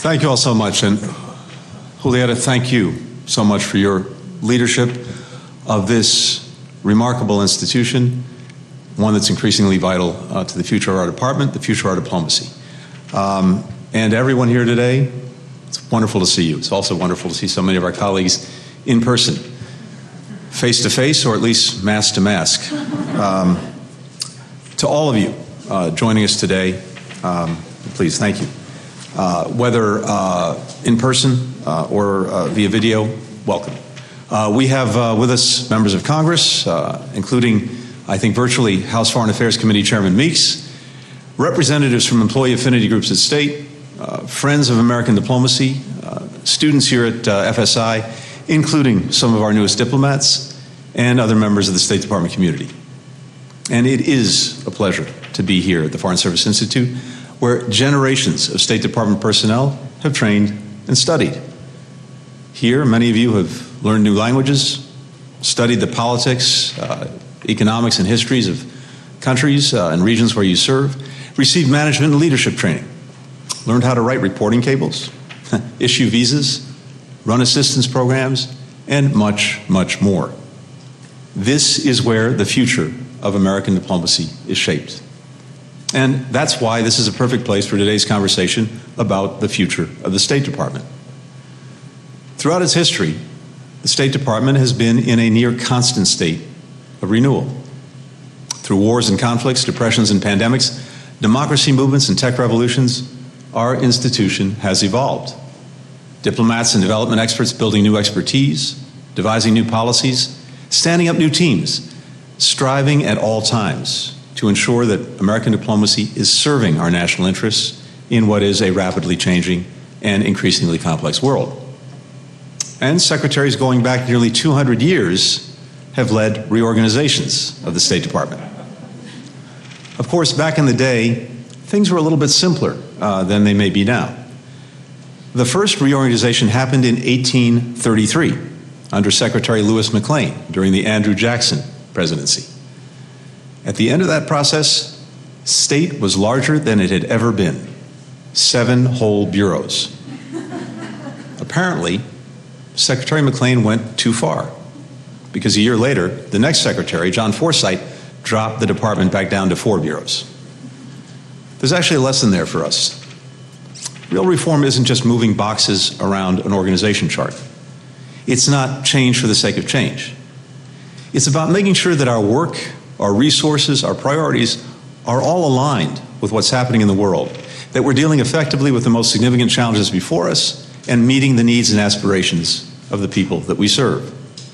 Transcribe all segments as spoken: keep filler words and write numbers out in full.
Thank you all so much. And Julieta, thank you so much for your leadership of this remarkable institution, one that's increasingly vital uh, to the future of our department, the future of our diplomacy. Um, and everyone here today, it's wonderful to see you. It's also wonderful to see so many of our colleagues in person, face to face, or at least mask to mask. Um, to all of you uh, joining us today, um, please, thank you. Uh, whether uh, in person uh, or uh, via video, welcome. Uh, we have uh, with us members of Congress, uh, including, I think, virtually House Foreign Affairs Committee Chairman Meeks, representatives from employee affinity groups at State, uh, friends of American diplomacy, uh, students here at uh, F S I, including some of our newest diplomats, and other members of the State Department community. And it is a pleasure to be here at the Foreign Service Institute, where generations of State Department personnel have trained and studied. Here, many of you have learned new languages, studied the politics, uh, economics, and histories of countries uh, and regions where you serve, received management and leadership training, learned how to write reporting cables, issue visas, run assistance programs, and much, much more. This is where the future of American diplomacy is shaped. And that's why this is a perfect place for today's conversation about the future of the State Department. Throughout its history, the State Department has been in a near constant state of renewal. Through wars and conflicts, depressions and pandemics, democracy movements and tech revolutions, our institution has evolved. Diplomats and development experts building new expertise, devising new policies, standing up new teams, striving at all times to ensure that American diplomacy is serving our national interests in what is a rapidly changing and increasingly complex world. And secretaries going back nearly two hundred years have led reorganizations of the State Department. Of course, back in the day, things were a little bit simpler uh, than they may be now. The first reorganization happened in eighteen thirty-three under Secretary Lewis McLean during the Andrew Jackson presidency. At the end of that process, State was larger than it had ever been. Seven whole bureaus. Apparently, Secretary McLean went too far, because a year later, the next secretary, John Forsyth, dropped the department back down to four bureaus. There's actually a lesson there for us. Real reform isn't just moving boxes around an organization chart. It's not change for the sake of change. It's about making sure that our work, our resources, our priorities are all aligned with what's happening in the world, that we're dealing effectively with the most significant challenges before us and meeting the needs and aspirations of the people that we serve.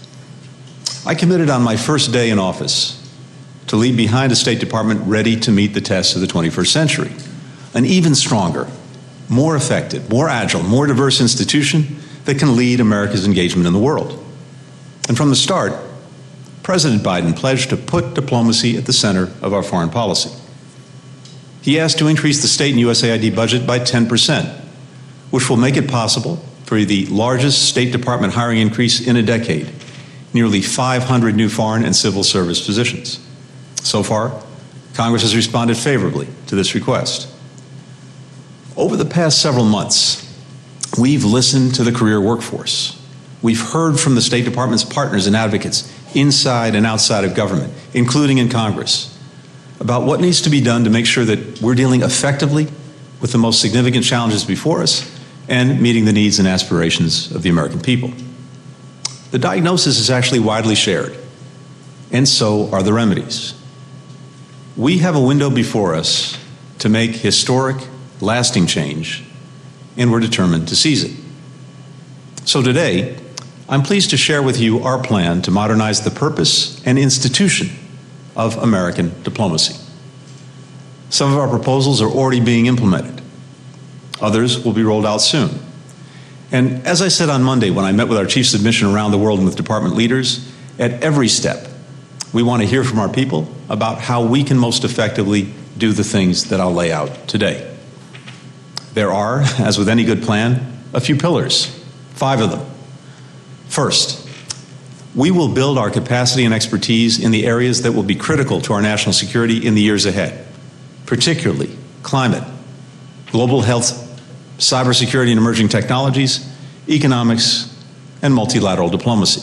I committed on my first day in office to leave behind a State Department ready to meet the tests of the twenty-first century, an even stronger, more effective, more agile, more diverse institution that can lead America's engagement in the world. And from the start, President Biden pledged to put diplomacy at the center of our foreign policy. He asked to increase the state and U S A I D budget by ten percent, which will make it possible for the largest State Department hiring increase in a decade, nearly five hundred new foreign and civil service positions. So far, Congress has responded favorably to this request. Over the past several months, we've listened to the career workforce. We've heard from the State Department's partners and advocates inside and outside of government, including in Congress, about what needs to be done to make sure that we're dealing effectively with the most significant challenges before us and meeting the needs and aspirations of the American people. The diagnosis is actually widely shared, and so are the remedies. We have a window before us to make historic, lasting change, and we're determined to seize it. So today, I'm pleased to share with you our plan to modernize the purpose and institution of American diplomacy. Some of our proposals are already being implemented. Others will be rolled out soon. And as I said on Monday when I met with our chiefs of mission around the world and with department leaders, at every step, we want to hear from our people about how we can most effectively do the things that I'll lay out today. There are, as with any good plan, a few pillars, five of them. First, we will build our capacity and expertise in the areas that will be critical to our national security in the years ahead, particularly climate, global health cybersecurity and emerging technologies, economics, and multilateral diplomacy.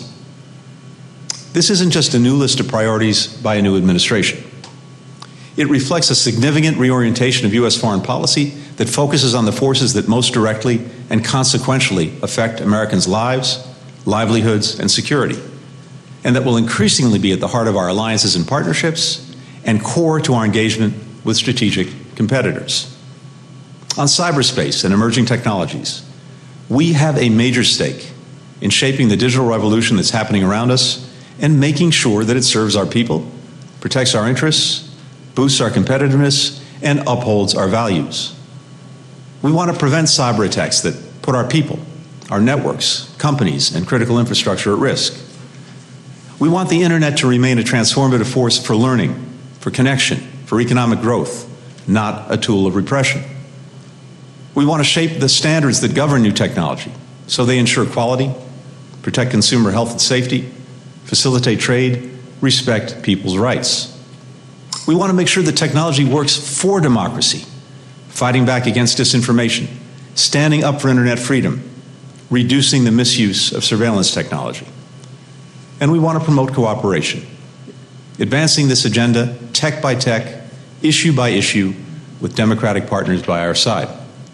This isn't just a new list of priorities by a new administration. It reflects a significant reorientation of U S foreign policy that focuses on the forces that most directly and consequentially affect Americans' lives, livelihoods, and security, and that will increasingly be at the heart of our alliances and partnerships and core to our engagement with strategic competitors. On cyberspace and emerging technologies, we have a major stake in shaping the digital revolution that's happening around us and making sure that it serves our people, protects our interests, boosts our competitiveness, and upholds our values. We want to prevent cyber attacks that put our people, our networks, companies, and critical infrastructure at risk. We want the internet to remain a transformative force for learning, for connection, for economic growth, not a tool of repression. We want to shape the standards that govern new technology so they ensure quality, protect consumer health and safety, facilitate trade, respect people's rights. We want to make sure that technology works for democracy, fighting back against disinformation, standing up for internet freedom, reducing the misuse of surveillance technology. And we want to promote cooperation, advancing this agenda tech by tech, issue by issue, with democratic partners by our side.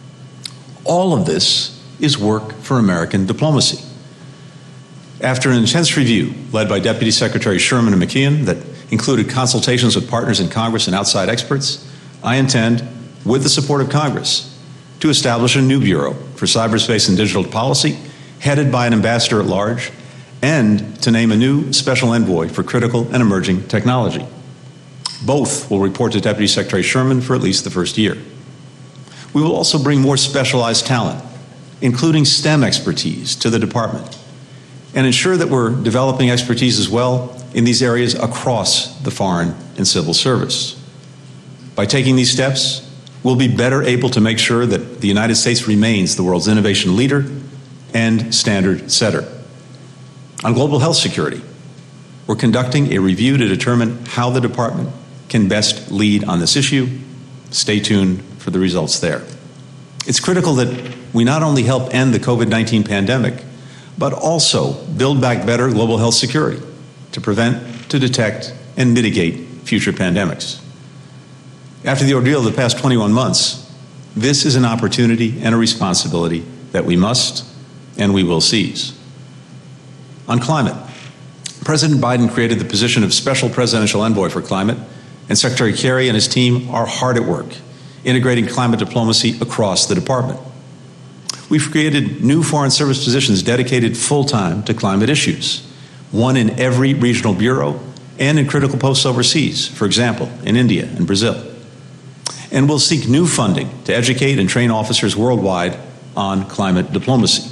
All of this is work for American diplomacy. After an intense review led by Deputy Secretary Sherman and McKeon that included consultations with partners in Congress and outside experts, I intend, with the support of Congress, to establish a new bureau for cyberspace and digital policy, headed by an ambassador at large, and to name a new special envoy for critical and emerging technology. Both will report to Deputy Secretary Sherman for at least the first year. We will also bring more specialized talent, including STEM expertise, to the department, and ensure that we're developing expertise as well in these areas across the foreign and civil service. By taking these steps, we'll be better able to make sure that the United States remains the world's innovation leader and standard setter. On global health security, we're conducting a review to determine how the department can best lead on this issue. Stay tuned for the results there. It's critical that we not only help end the COVID nineteen pandemic, but also build back better global health security to prevent, to detect, and mitigate future pandemics. After the ordeal of the past twenty-one months, this is an opportunity and a responsibility that we must and we will seize. On climate, President Biden created the position of Special Presidential Envoy for Climate, and Secretary Kerry and his team are hard at work integrating climate diplomacy across the department. We've created new Foreign Service positions dedicated full-time to climate issues, one in every regional bureau and in critical posts overseas, for example, in India and Brazil. And we'll seek new funding to educate and train officers worldwide on climate diplomacy.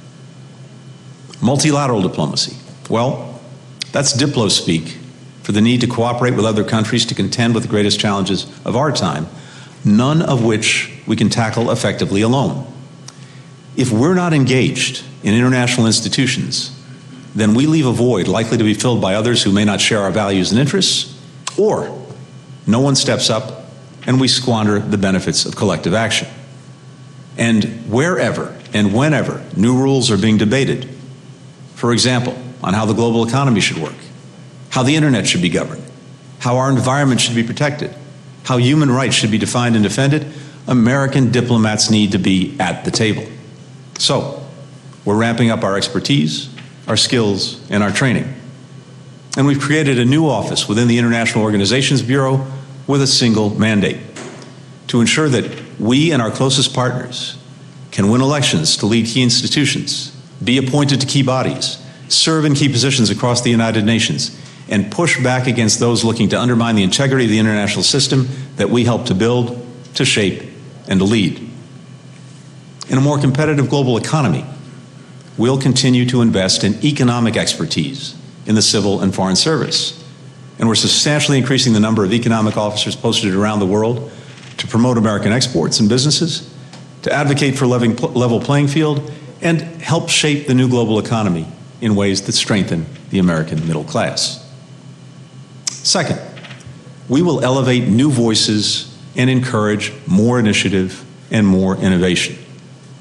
Multilateral diplomacy. Well, that's Diplo speak for the need to cooperate with other countries to contend with the greatest challenges of our time, none of which we can tackle effectively alone. If we're not engaged in international institutions, then we leave a void likely to be filled by others who may not share our values and interests, or no one steps up and we squander the benefits of collective action. And wherever and whenever new rules are being debated, for example, on how the global economy should work, how the internet should be governed, how our environment should be protected, how human rights should be defined and defended, American diplomats need to be at the table. So, we're ramping up our expertise, our skills, and our training. And we've created a new office within the International Organizations Bureau with a single mandate to ensure that we and our closest partners can win elections to lead key institutions, be appointed to key bodies, serve in key positions across the United Nations, and push back against those looking to undermine the integrity of the international system that we help to build, to shape, and to lead. In a more competitive global economy, we'll continue to invest in economic expertise in the civil and foreign service. And we're substantially increasing the number of economic officers posted around the world to promote American exports and businesses, to advocate for level playing field, and help shape the new global economy in ways that strengthen the American middle class. Second, we will elevate new voices and encourage more initiative and more innovation.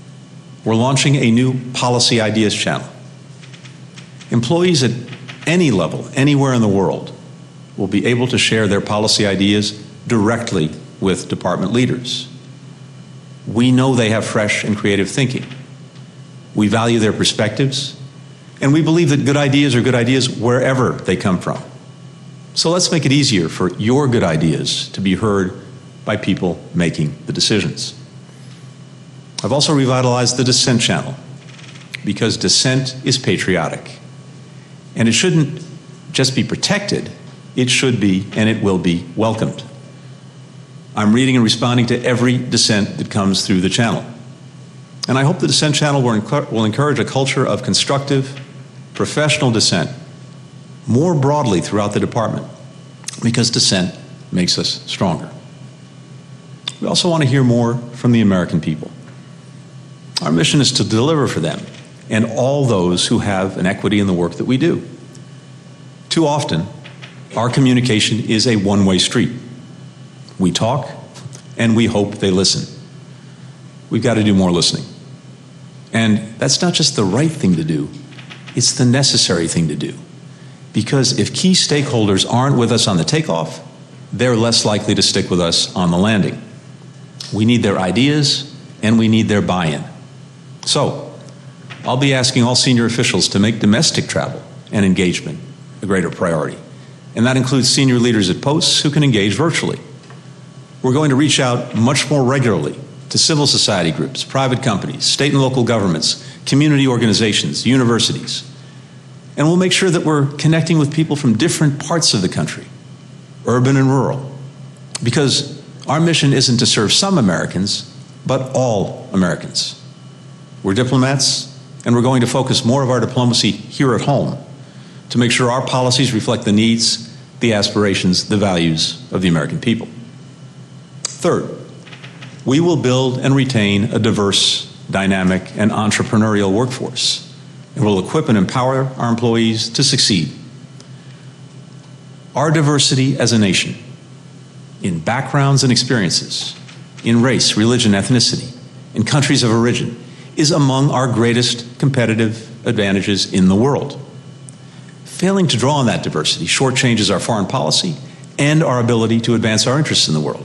We're launching a new Policy Ideas channel. Employees at any level, anywhere in the world, will be able to share their policy ideas directly with department leaders. We know they have fresh and creative thinking. We value their perspectives, and we believe that good ideas are good ideas wherever they come from. So let's make it easier for your good ideas to be heard by people making the decisions. I've also revitalized the dissent channel, because dissent is patriotic. And it shouldn't just be protected, it should be and it will be welcomed. I'm reading and responding to every dissent that comes through the channel. And I hope the dissent channel will, will encourage a culture of constructive, professional dissent more broadly throughout the department, because dissent makes us stronger. We also want to hear more from the American people. Our mission is to deliver for them and all those who have an equity in the work that we do. Too often, our communication is a one-way street. We talk, and we hope they listen. We've got to do more listening. And that's not just the right thing to do, it's the necessary thing to do. Because if key stakeholders aren't with us on the takeoff, they're less likely to stick with us on the landing. We need their ideas, and we need their buy-in. So, I'll be asking all senior officials to make domestic travel and engagement a greater priority. And that includes senior leaders at posts who can engage virtually. We're going to reach out much more regularly to civil society groups, private companies, state and local governments, community organizations, universities. And we'll make sure that we're connecting with people from different parts of the country, urban and rural, because our mission isn't to serve some Americans, but all Americans. We're diplomats, and we're going to focus more of our diplomacy here at home to make sure our policies reflect the needs, the aspirations, the values of the American people. Third, we will build and retain a diverse, dynamic, and entrepreneurial workforce, and will equip and empower our employees to succeed. Our diversity as a nation, in backgrounds and experiences, in race, religion, ethnicity, in countries of origin, is among our greatest competitive advantages in the world. Failing to draw on that diversity shortchanges our foreign policy and our ability to advance our interests in the world.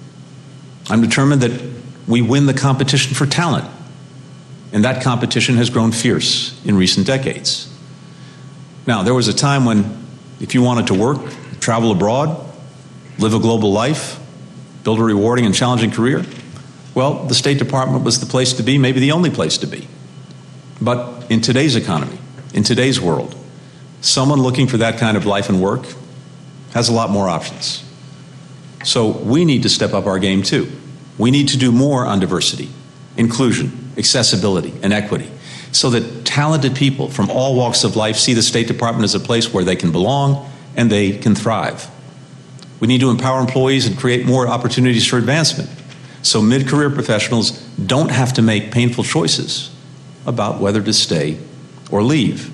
I'm determined that we win the competition for talent, and that competition has grown fierce in recent decades. Now, there was a time when if you wanted to work, travel abroad, live a global life, build a rewarding and challenging career, well, the State Department was the place to be, maybe the only place to be. But in today's economy, in today's world, someone looking for that kind of life and work has a lot more options. So we need to step up our game too. We need to do more on diversity, inclusion, accessibility, and equity, so that talented people from all walks of life see the State Department as a place where they can belong and they can thrive. We need to empower employees and create more opportunities for advancement, so mid-career professionals don't have to make painful choices about whether to stay or leave.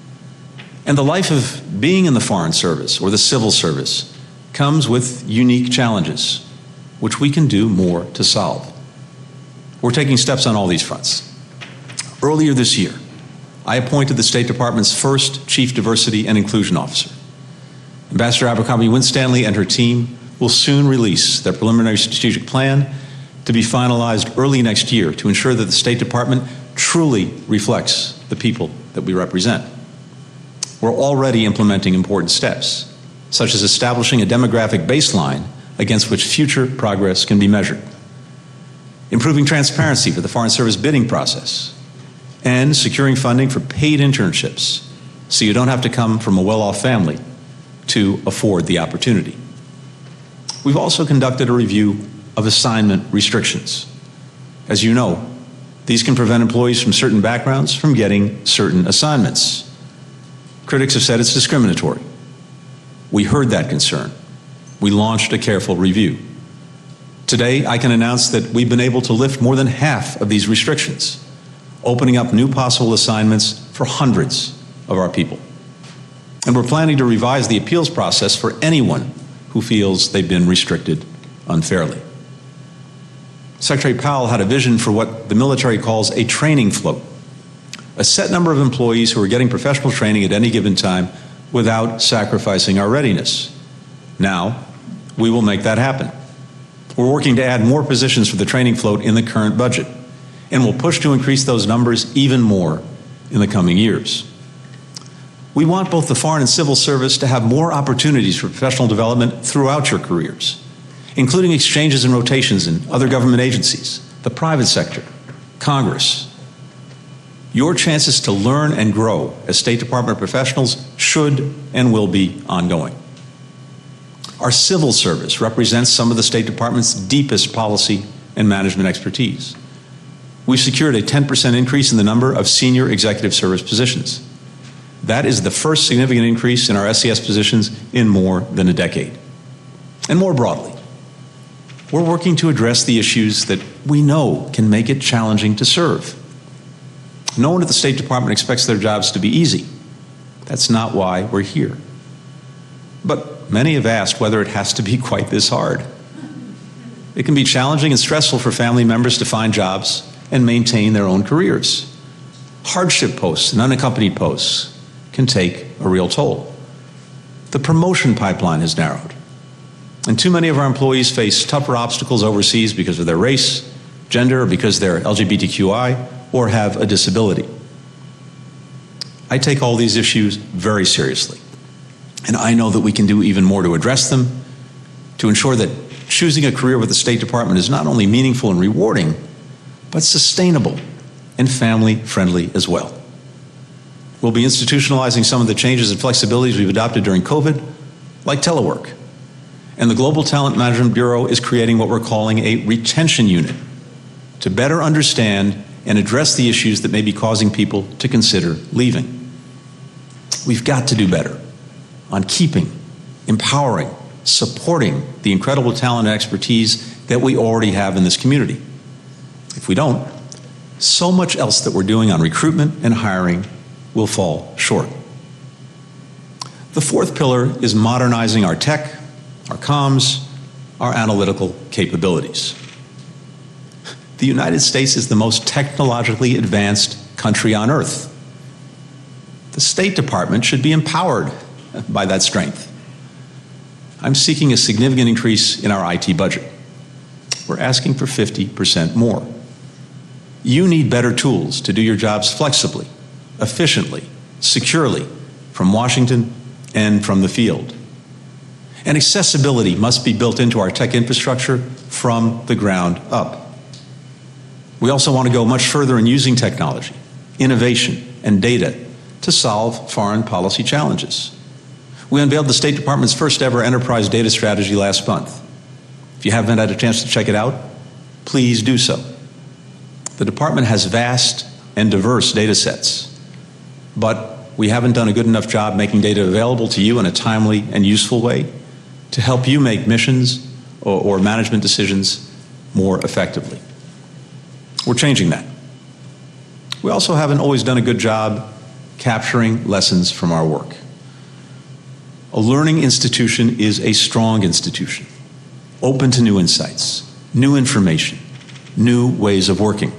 And the life of being in the Foreign Service or the Civil Service comes with unique challenges, which we can do more to solve. We're taking steps on all these fronts. Earlier this year, I appointed the State Department's first Chief Diversity and Inclusion Officer. Ambassador Abercrombie Winstanley and her team will soon release their preliminary strategic plan to be finalized early next year to ensure that the State Department truly reflects the people that we represent. We're already implementing important steps, such as establishing a demographic baseline against which future progress can be measured, improving transparency for the Foreign Service bidding process, and securing funding for paid internships so you don't have to come from a well-off family to afford the opportunity. We've also conducted a review of assignment restrictions. As you know, these can prevent employees from certain backgrounds from getting certain assignments. Critics have said it's discriminatory. We heard that concern. We launched a careful review. Today, I can announce that we've been able to lift more than half of these restrictions, opening up new possible assignments for hundreds of our people. And we're planning to revise the appeals process for anyone who feels they've been restricted unfairly. Secretary Powell had a vision for what the military calls a training float, a set number of employees who are getting professional training at any given time without sacrificing our readiness. Now, we will make that happen. We're working to add more positions for the training float in the current budget, and we'll push to increase those numbers even more in the coming years. We want both the Foreign and Civil Service to have more opportunities for professional development throughout your careers, including exchanges and rotations in other government agencies, the private sector, Congress. Your chances to learn and grow as State Department professionals should and will be ongoing. Our civil service represents some of the State Department's deepest policy and management expertise. We've secured a ten percent increase in the number of senior executive service positions. That is the first significant increase in our S C S positions in more than a decade. And more broadly, we're working to address the issues that we know can make it challenging to serve. No one at the State Department expects their jobs to be easy. That's not why we're here. But many have asked whether it has to be quite this hard. It can be challenging and stressful for family members to find jobs and maintain their own careers. Hardship posts and unaccompanied posts can take a real toll. The promotion pipeline has narrowed, and too many of our employees face tougher obstacles overseas because of their race, gender, or because they're L G B T Q I or have a disability. I take all these issues very seriously, and I know that we can do even more to address them, to ensure that choosing a career with the State Department is not only meaningful and rewarding, but sustainable and family-friendly as well. We'll be institutionalizing some of the changes and flexibilities we've adopted during COVID, like telework. And the Global Talent Management Bureau is creating what we're calling a retention unit to better understand and address the issues that may be causing people to consider leaving. We've got to do better on keeping, empowering, supporting the incredible talent and expertise that we already have in this community. If we don't, so much else that we're doing on recruitment and hiring will fall short. The fourth pillar is modernizing our tech, our comms, our analytical capabilities. The United States is the most technologically advanced country on earth. The State Department should be empowered by that strength. I'm seeking a significant increase in our I T budget. We're asking for fifty percent more. You need better tools to do your jobs flexibly, efficiently, securely, from Washington and from the field. And accessibility must be built into our tech infrastructure from the ground up. We also want to go much further in using technology, innovation, and data to solve foreign policy challenges. We unveiled the State Department's first ever enterprise data strategy last month. If you haven't had a chance to check it out, please do so. The department has vast and diverse data sets, but we haven't done a good enough job making data available to you in a timely and useful way to help you make missions or, or management decisions more effectively. We're changing that. We also haven't always done a good job capturing lessons from our work. A learning institution is a strong institution, open to new insights, new information, new ways of working.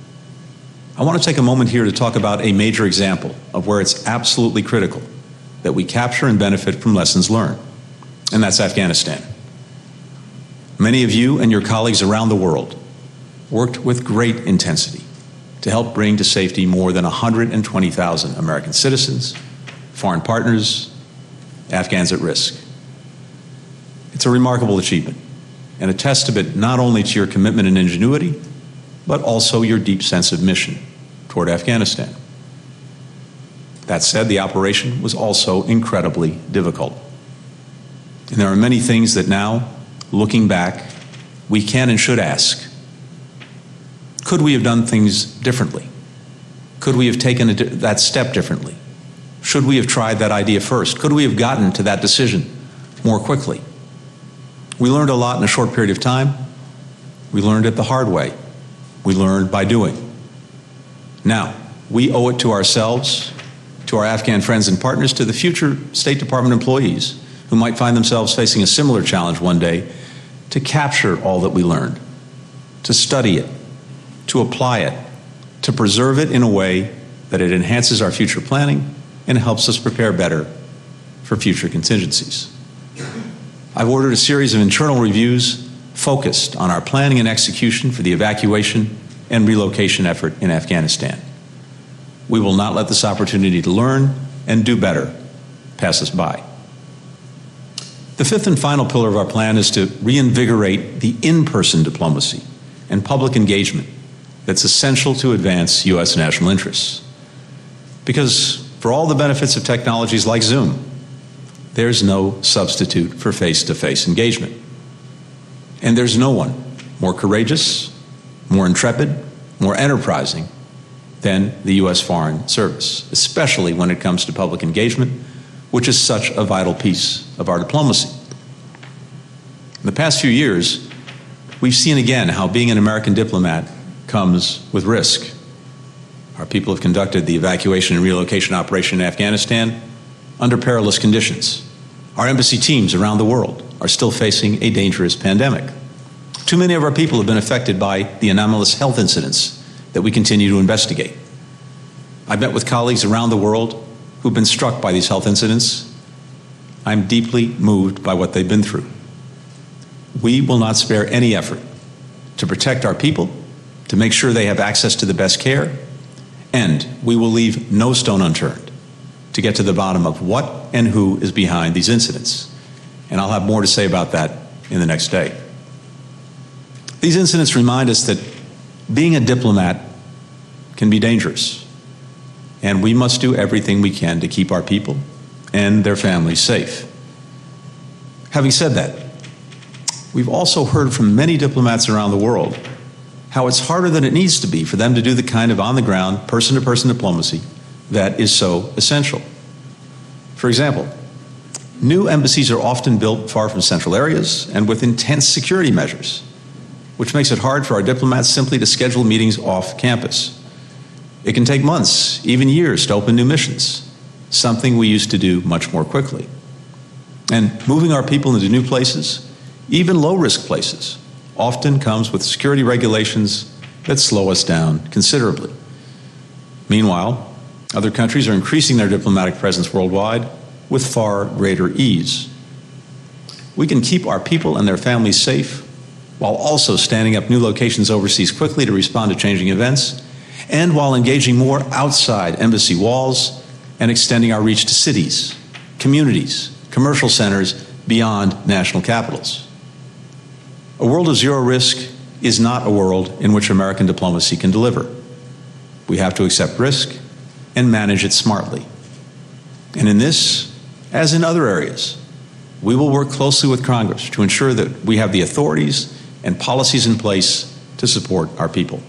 I want to take a moment here to talk about a major example of where it's absolutely critical that we capture and benefit from lessons learned, and that's Afghanistan. Many of you and your colleagues around the world worked with great intensity to help bring to safety more than one hundred twenty thousand American citizens, foreign partners, Afghans at risk. It's a remarkable achievement and a testament not only to your commitment and ingenuity, but also your deep sense of mission toward Afghanistan. That said, the operation was also incredibly difficult. And there are many things that now, looking back, we can and should ask. Could we have done things differently? Could we have taken a, that step differently? Should we have tried that idea first? Could we have gotten to that decision more quickly? We learned a lot in a short period of time. We learned it the hard way. We learned by doing. Now, we owe it to ourselves, to our Afghan friends and partners, to the future State Department employees who might find themselves facing a similar challenge one day, to capture all that we learned to study it, to apply it, to preserve it in a way that it enhances our future planning and helps us prepare better for future contingencies. I've ordered a series of internal reviews focused on our planning and execution for the evacuation and relocation effort in Afghanistan. We will not let this opportunity to learn and do better pass us by. The fifth and final pillar of our plan is to reinvigorate the in-person diplomacy and public engagement that's essential to advance U S national interests. Because for all the benefits of technologies like Zoom, there's no substitute for face-to-face engagement. And there's no one more courageous, more intrepid, more enterprising than the U S Foreign Service, especially when it comes to public engagement, which is such a vital piece of our diplomacy. In the past few years, we've seen again how being an American diplomat comes with risk. Our people have conducted the evacuation and relocation operation in Afghanistan under perilous conditions. Our embassy teams around the world are still facing a dangerous pandemic. Too many of our people have been affected by the anomalous health incidents that we continue to investigate. I've met with colleagues around the world who've been struck by these health incidents. I'm deeply moved by what they've been through. We will not spare any effort to protect our people, to make sure they have access to the best care, and we will leave no stone unturned to get to the bottom of what and who is behind these incidents. And I'll have more to say about that in the next day. These incidents remind us that being a diplomat can be dangerous, and we must do everything we can to keep our people and their families safe. Having said that, we've also heard from many diplomats around the world how it's harder than it needs to be for them to do the kind of on-the-ground, person-to-person diplomacy that is so essential. For example, new embassies are often built far from central areas and with intense security measures, which makes it hard for our diplomats simply to schedule meetings off campus. It can take months, even years, to open new missions, something we used to do much more quickly. And moving our people into new places, even low-risk places, often comes with security regulations that slow us down considerably. Meanwhile, other countries are increasing their diplomatic presence worldwide with far greater ease. We can keep our people and their families safe while also standing up new locations overseas quickly to respond to changing events, and while engaging more outside embassy walls and extending our reach to cities, communities, commercial centers beyond national capitals. A world of zero risk is not a world in which American diplomacy can deliver. We have to accept risk and manage it smartly. And in this, as in other areas, we will work closely with Congress to ensure that we have the authorities and policies in place to support our people.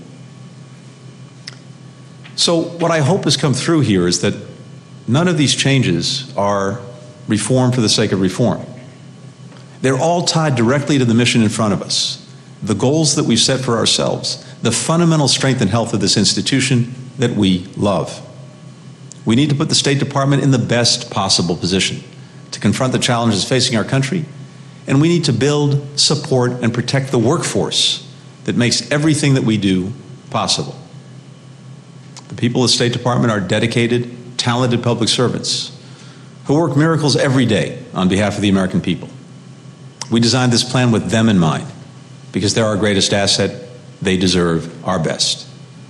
So what I hope has come through here is that none of these changes are reform for the sake of reform. They're all tied directly to the mission in front of us, the goals that we've set for ourselves, the fundamental strength and health of this institution that we love. We need to put the State Department in the best possible position to confront the challenges facing our country, and we need to build, support, and protect the workforce that makes everything that we do possible. The people of the State Department are dedicated, talented public servants who work miracles every day on behalf of the American people. We designed this plan with them in mind because they're our greatest asset. They deserve our best.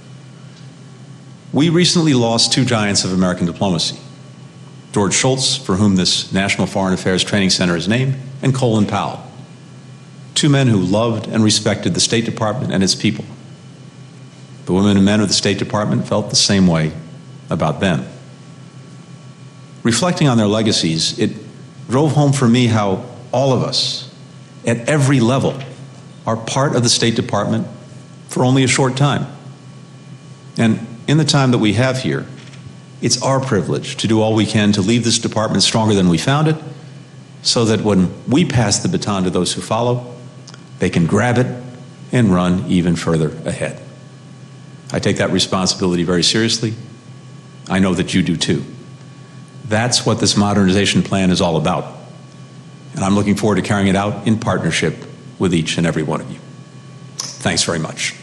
We recently lost two giants of American diplomacy, George Shultz, for whom this National Foreign Affairs Training Center is named, and Colin Powell, two men who loved and respected the State Department and its people. The women and men of the State Department felt the same way about them. Reflecting on their legacies, it drove home for me how all of us, at every level, are part of the State Department for only a short time. And in the time that we have here, it's our privilege to do all we can to leave this department stronger than we found it, so that when we pass the baton to those who follow, they can grab it and run even further ahead. I take that responsibility very seriously. I know that you do too. That's what this modernization plan is all about. And I'm looking forward to carrying it out in partnership with each and every one of you. Thanks very much.